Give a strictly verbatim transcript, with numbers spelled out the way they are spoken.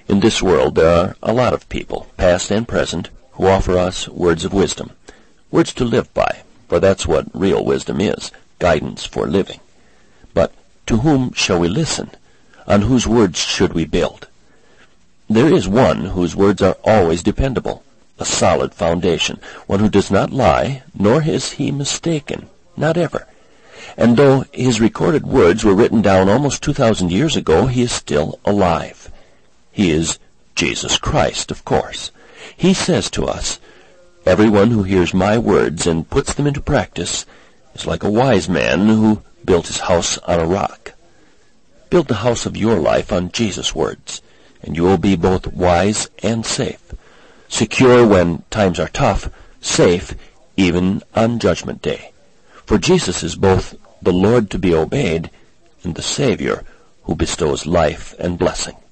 In this world there are a lot of people, past and present, who offer us words of wisdom, words to live by, for that's what real wisdom is, guidance for living. But to whom shall we listen? On whose words should we build? There is one whose words are always dependable, a solid foundation, one who does not lie, nor is he mistaken, not ever. And though his recorded words were written down almost two thousand years ago, he is still alive. He is Jesus Christ, of course. He says to us, "Everyone who hears my words and puts them into practice is like a wise man who built his house on a rock." Build the house of your life on Jesus' words, and you will be both wise and safe. Secure when times are tough, safe even on Judgment Day. For Jesus is both the Lord to be obeyed and the Savior who bestows life and blessing.